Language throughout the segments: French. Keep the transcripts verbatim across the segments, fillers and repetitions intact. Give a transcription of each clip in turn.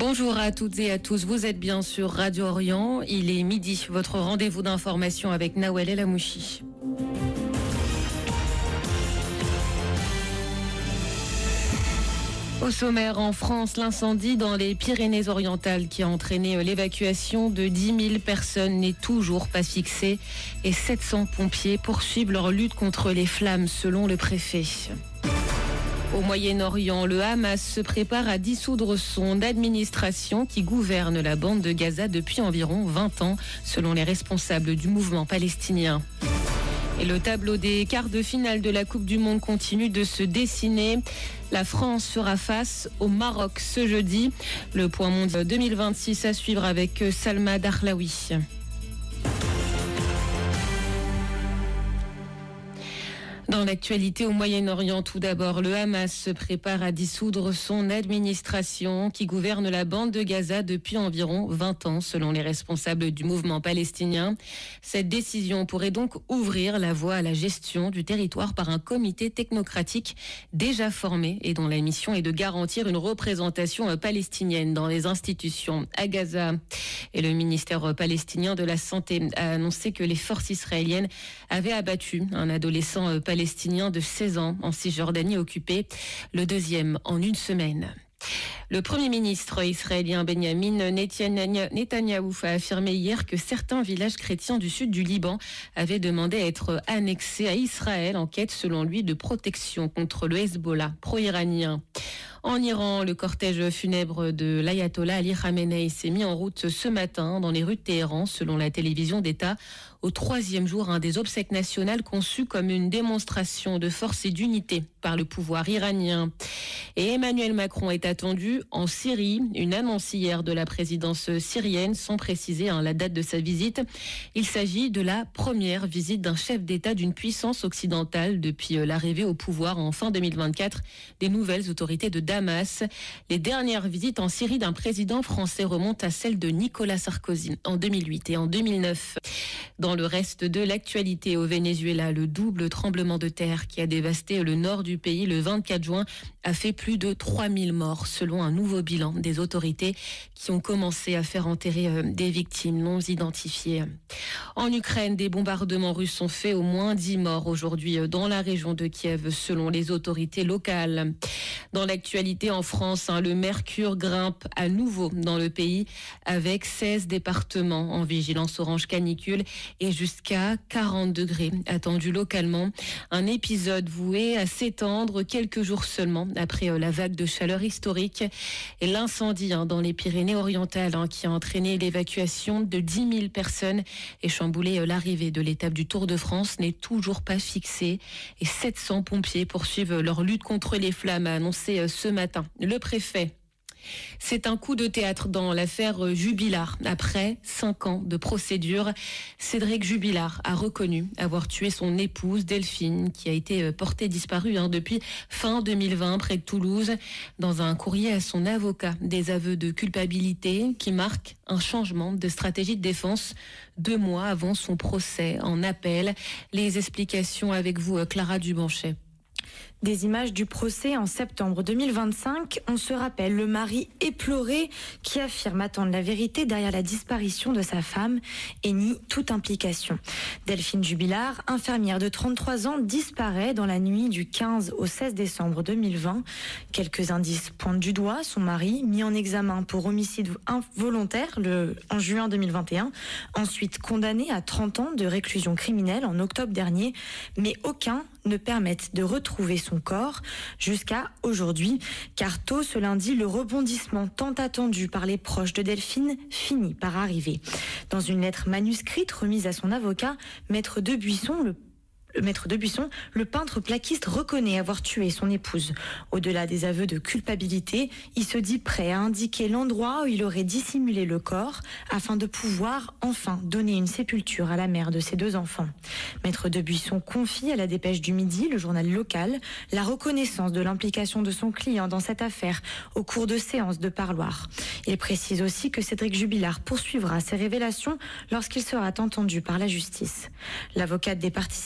Bonjour à toutes et à tous, vous êtes bien sur Radio Orient, il est midi, votre rendez-vous d'information avec Nawel El Amouchi. Au sommaire, en France, l'incendie dans les Pyrénées-Orientales qui a entraîné l'évacuation de dix mille personnes n'est toujours pas fixé et sept cents pompiers poursuivent leur lutte contre les flammes selon le préfet. Au Moyen-Orient, le Hamas se prépare à dissoudre son administration qui gouverne la bande de Gaza depuis environ vingt ans, selon les responsables du mouvement palestinien. Et le tableau des quarts de finale de la Coupe du Monde continue de se dessiner. La France fera face au Maroc ce jeudi. Le point mondial deux mille vingt-six à suivre avec Salma Darlaoui. Dans l'actualité au Moyen-Orient, tout d'abord, le Hamas se prépare à dissoudre son administration qui gouverne la bande de Gaza depuis environ vingt ans, selon les responsables du mouvement palestinien. Cette décision pourrait donc ouvrir la voie à la gestion du territoire par un comité technocratique déjà formé et dont la mission est de garantir une représentation palestinienne dans les institutions à Gaza. Et le ministère palestinien de la Santé a annoncé que les forces israéliennes avaient abattu un adolescent palestinien palestinien de seize ans en Cisjordanie occupée, le deuxième en une semaine. Le Premier ministre israélien Benjamin Netanyahou a affirmé hier que certains villages chrétiens du sud du Liban avaient demandé à être annexés à Israël en quête, selon lui, de protection contre le Hezbollah pro-iranien. En Iran, le cortège funèbre de l'ayatollah Ali Khamenei s'est mis en route ce matin dans les rues de Téhéran, selon la télévision d'État, au troisième jour hein, des obsèques nationales conçues comme une démonstration de force et d'unité par le pouvoir iranien. Et Emmanuel Macron est attendu en Syrie. Une annonce hier de la présidence syrienne sans préciser hein, la date de sa visite. Il s'agit de la première visite d'un chef d'État d'une puissance occidentale depuis l'arrivée au pouvoir en fin deux mille vingt-quatre des nouvelles autorités de Damas. Les dernières visites en Syrie d'un président français remontent à celles de Nicolas Sarkozy en deux mille huit et en deux mille neuf. Dans le reste de l'actualité au Venezuela, le double tremblement de terre qui a dévasté le nord du pays le vingt-quatre juin a fait plus de trois mille morts selon un nouveau bilan des autorités qui ont commencé à faire enterrer des victimes non identifiées. En Ukraine, des bombardements russes ont fait au moins dix morts aujourd'hui dans la région de Kiev selon les autorités locales. Dans l'actualité en France, hein, le mercure grimpe à nouveau dans le pays avec seize départements en vigilance orange canicule et jusqu'à quarante degrés attendus localement. Un épisode voué à s'étendre quelques jours seulement après la vague de chaleur historique et l'incendie hein, dans les Pyrénées-Orientales hein, qui a entraîné l'évacuation de dix mille personnes et chamboulé l'arrivée de l'étape du Tour de France n'est toujours pas fixé et sept cents pompiers poursuivent leur lutte contre les flammes, a annoncé ce matin le préfet. C'est un coup de théâtre dans l'affaire Jubilard. Après cinq ans de procédure, Cédric Jubilard a reconnu avoir tué son épouse Delphine, qui a été portée disparue hein, depuis fin deux mille vingt près de Toulouse. Dans un courrier à son avocat, des aveux de culpabilité qui marquent un changement de stratégie de défense deux mois avant son procès en appel. Les explications avec vous, Clara Dubanchet. Des images du procès en septembre deux mille vingt-cinq. On se rappelle le mari éploré qui affirme attendre la vérité derrière la disparition de sa femme et nie toute implication. Delphine Jubilard, infirmière de trente-trois ans, disparaît dans la nuit du quinze au seize décembre deux mille vingt. Quelques indices pointent du doigt son mari, mis en examen pour homicide involontaire le, en juin deux mille vingt et un, ensuite condamné à trente ans de réclusion criminelle en octobre dernier, mais aucun ne permettent de retrouver son corps jusqu'à aujourd'hui, car tôt ce lundi, le rebondissement tant attendu par les proches de Delphine finit par arriver. Dans une lettre manuscrite remise à son avocat, Maître Debuisson, le Le maître Debuisson, le peintre plaquiste reconnaît avoir tué son épouse. Au-delà des aveux de culpabilité, il se dit prêt à indiquer l'endroit où il aurait dissimulé le corps afin de pouvoir enfin donner une sépulture à la mère de ses deux enfants. Maître Debuisson confie à la Dépêche du Midi, le journal local, la reconnaissance de l'implication de son client dans cette affaire au cours de séances de parloir. Il précise aussi que Cédric Jubilard poursuivra ses révélations lorsqu'il sera entendu par la justice. L'avocate des parties civiles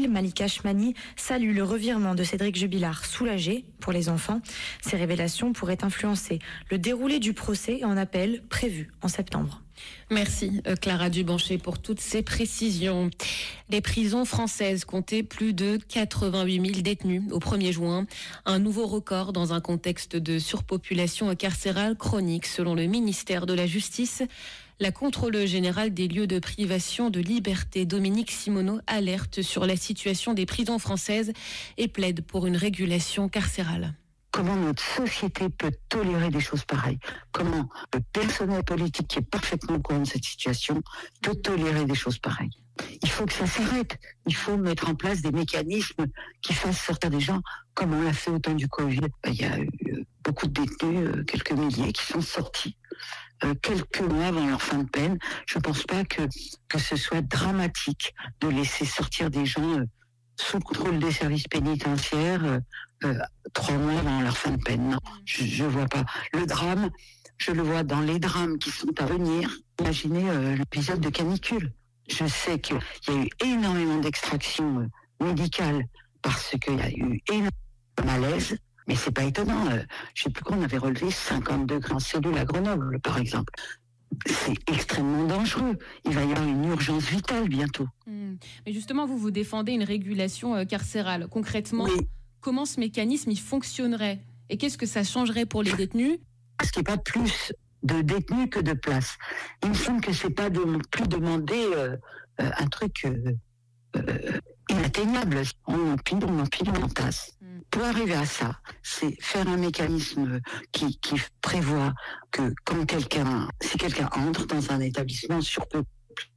Israël, Malika Ashmani, salue le revirement de Cédric Jubilard, soulagé pour les enfants. Ces révélations pourraient influencer le déroulé du procès en appel prévu en septembre. Merci Clara Dubanché pour toutes ces précisions. Les prisons françaises comptaient plus de quatre-vingt-huit mille détenus au premier juin. Un nouveau record dans un contexte de surpopulation carcérale chronique selon le ministère de la Justice. La contrôleuse générale des lieux de privation de liberté, Dominique Simoneau, alerte sur la situation des prisons françaises et plaide pour une régulation carcérale. Comment notre société peut tolérer des choses pareilles? Comment le personnel politique qui est parfaitement au courant de cette situation peut tolérer des choses pareilles? Il faut que ça s'arrête. Il faut mettre en place des mécanismes qui fassent sortir des gens comme on l'a fait au temps du Covid. Il y a eu beaucoup de détenus, quelques milliers, qui sont sortis quelques mois avant leur fin de peine. Je ne pense pas que, que ce soit dramatique de laisser sortir des gens sous le contrôle des services pénitentiaires euh, euh, trois mois avant leur fin de peine. Non, je ne vois pas. Le drame, je le vois dans les drames qui sont à venir. Imaginez euh, l'épisode de canicule. Je sais qu'il y a eu énormément d'extractions euh, médicales parce qu'il y a eu énormément de malaise, mais c'est pas étonnant. Euh, je sais plus qu'on avait relevé cinquante degrés en cellule à Grenoble, par exemple. C'est extrêmement dangereux. Il va y avoir une urgence vitale bientôt. Mmh. Mais justement, vous vous défendez une régulation euh, carcérale. Concrètement, oui. Comment ce mécanisme il fonctionnerait? Et qu'est-ce que ça changerait pour les détenus? Parce qu'il n'y a pas plus de détenus que de places. Il me semble que c'est pas de, plus demander euh, euh, un truc euh, euh, inatteignable. On empile, on empile, on entasse. Mm. Pour arriver à ça, c'est faire un mécanisme qui, qui prévoit que quand quelqu'un, si quelqu'un entre dans un établissement surpeuplé,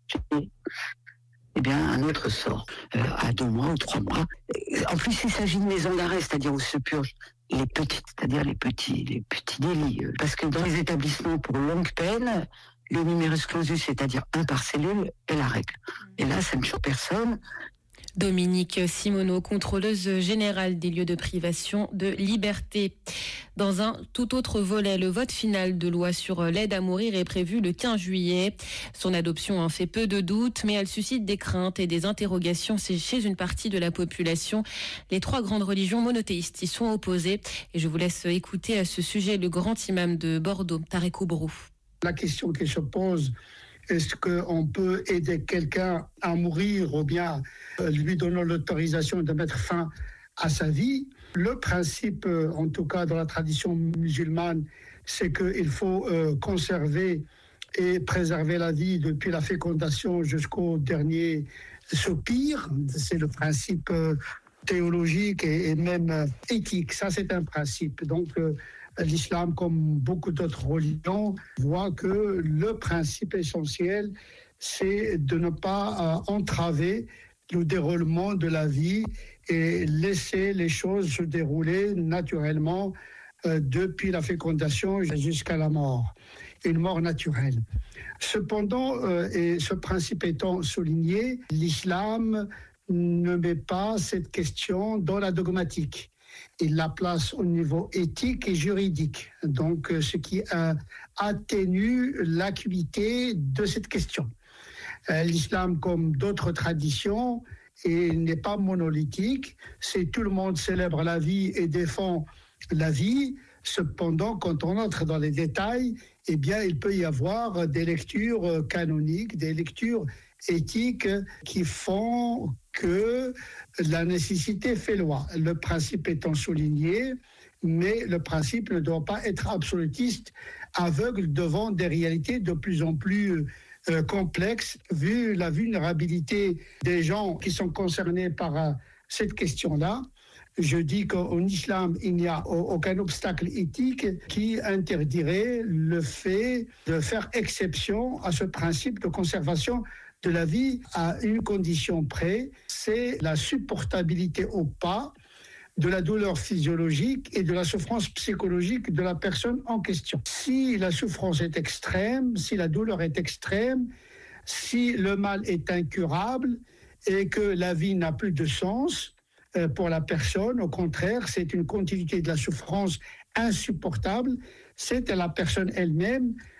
eh bien, un autre sort euh, à deux mois ou trois mois. En plus, il s'agit de maisons d'arrêt, c'est-à-dire où se purgent les petites, c'est-à-dire les petits, les petits délits. Parce que dans les établissements pour longue peine, le numerus clausus, c'est-à-dire un par cellule, est la règle. Et là, ça ne choque personne. Dominique Simoneau, contrôleuse générale des lieux de privation de liberté. Dans un tout autre volet, le vote final de loi sur l'aide à mourir est prévu le quinze juillet. Son adoption en fait peu de doutes, mais elle suscite des craintes et des interrogations chez une partie de la population. Les trois grandes religions monothéistes y sont opposées. Et je vous laisse écouter à ce sujet le grand imam de Bordeaux, Tarek Oubrou. La question qui se pose, est-ce qu'on peut aider quelqu'un à mourir ou bien lui donner l'autorisation de mettre fin à sa vie? Le principe, en tout cas dans la tradition musulmane, c'est qu'il faut conserver et préserver la vie depuis la fécondation jusqu'au dernier soupir. C'est le principe théologique et même éthique. Ça, c'est un principe. Donc, l'islam, comme beaucoup d'autres religions, voit que le principe essentiel, c'est de ne pas euh, entraver le déroulement de la vie et laisser les choses se dérouler naturellement euh, depuis la fécondation jusqu'à la mort, une mort naturelle. Cependant, euh, et ce principe étant souligné, l'islam ne met pas cette question dans la dogmatique. Il la place au niveau éthique et juridique, donc ce qui euh, atténue l'acuité de cette question. Euh, l'islam, comme d'autres traditions, et n'est pas monolithique. C'est tout le monde célèbre la vie et défend la vie. Cependant, quand on entre dans les détails, eh bien, il peut y avoir des lectures canoniques, des lectures éthiques qui font que la nécessité fait loi. Le principe étant souligné, mais le principe ne doit pas être absolutiste, aveugle devant des réalités de plus en plus euh, complexes, vu la vulnérabilité des gens qui sont concernés par euh, cette question-là. Je dis qu'en islam, il n'y a aucun obstacle éthique qui interdirait le fait de faire exception à ce principe de conservation de la vie à une condition près, c'est la supportabilité ou pas de la douleur physiologique et de la souffrance psychologique de la personne en question. Si la souffrance est extrême, si la douleur est extrême, si le mal est incurable et que la vie n'a plus de sens euh, pour la personne, au contraire, c'est une continuité de la souffrance insupportable, c'est à la personne elle-même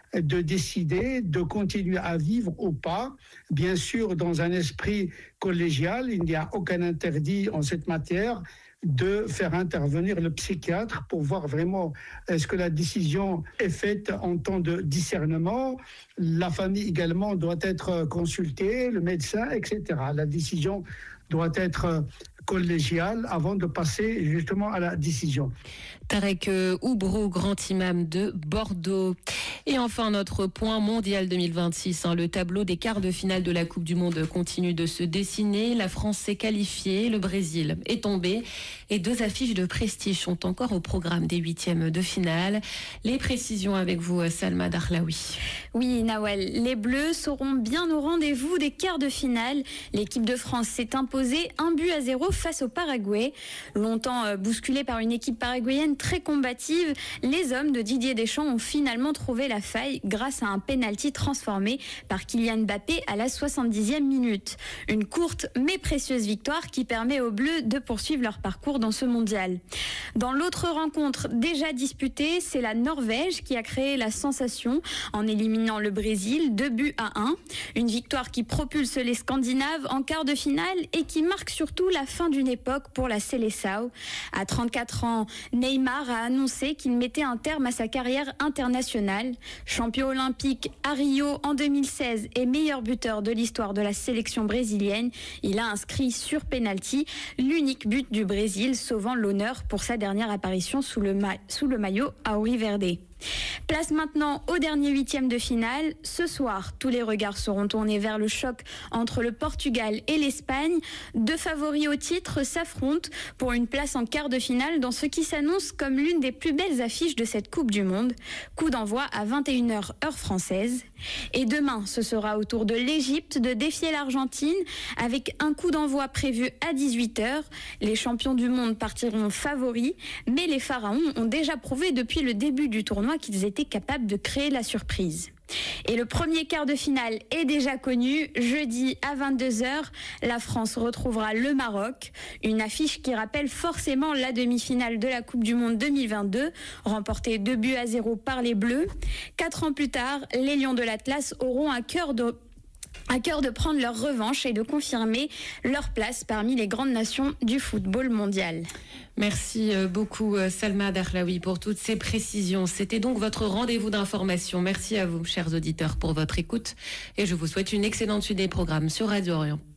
de décider de continuer à vivre ou pas. Bien sûr, dans un esprit collégial, il n'y a aucun interdit en cette matière de faire intervenir le psychiatre pour voir vraiment est-ce que la décision est faite en temps de discernement. La famille également doit être consultée, le médecin, et cetera. La décision doit être collégiale avant de passer justement à la décision. Tarek Oubrou, grand imam de Bordeaux. Et enfin, notre point mondial deux mille vingt-six. Hein, le tableau des quarts de finale de la Coupe du Monde continue de se dessiner. La France s'est qualifiée, le Brésil est tombé. Et deux affiches de prestige sont encore au programme des huitièmes de finale. Les précisions avec vous, Salma Darlaoui. Oui, Nawel, les Bleus seront bien au rendez-vous des quarts de finale. L'équipe de France s'est imposée un but à zéro face au Paraguay. Longtemps bousculée par une équipe paraguayenne très combative, les hommes de Didier Deschamps ont finalement trouvé la faille grâce à un pénalty transformé par Kylian Mbappé à la soixante-dixième minute. Une courte mais précieuse victoire qui permet aux Bleus de poursuivre leur parcours dans ce mondial. Dans l'autre rencontre déjà disputée, c'est la Norvège qui a créé la sensation en éliminant le Brésil deux buts à un. Une victoire qui propulse les Scandinaves en quart de finale et qui marque surtout la fin d'une époque pour la Seleção. À trente-quatre ans, Neymar a annoncé qu'il mettait un terme à sa carrière internationale. Champion olympique à Rio en deux mille seize et meilleur buteur de l'histoire de la sélection brésilienne, il a inscrit sur pénalty l'unique but du Brésil, sauvant l'honneur pour sa dernière apparition sous le, ma- sous le maillot Auriverde. Place maintenant au dernier huitième de finale. Ce soir, tous les regards seront tournés vers le choc entre le Portugal et l'Espagne. Deux favoris au titre s'affrontent pour une place en quart de finale dans ce qui s'annonce comme l'une des plus belles affiches de cette Coupe du Monde. Coup d'envoi à vingt et une heures heure française. Et demain, ce sera au tour de l'Égypte de défier l'Argentine avec un coup d'envoi prévu à dix-huit heures. Les champions du monde partiront favoris, mais les Pharaons ont déjà prouvé depuis le début du tournoi qu'ils étaient capables de créer la surprise. Et le premier quart de finale est déjà connu. Jeudi à vingt-deux heures, la France retrouvera le Maroc. Une affiche qui rappelle forcément la demi-finale de la Coupe du Monde deux mille vingt-deux, remportée deux buts à zéro par les Bleus. Quatre ans plus tard, les Lions de l'Atlas auront à cœur de à cœur de prendre leur revanche et de confirmer leur place parmi les grandes nations du football mondial. Merci beaucoup Salma Darlaoui pour toutes ces précisions. C'était donc votre rendez-vous d'information. Merci à vous, chers auditeurs, pour votre écoute et je vous souhaite une excellente suite des programmes sur Radio Orient.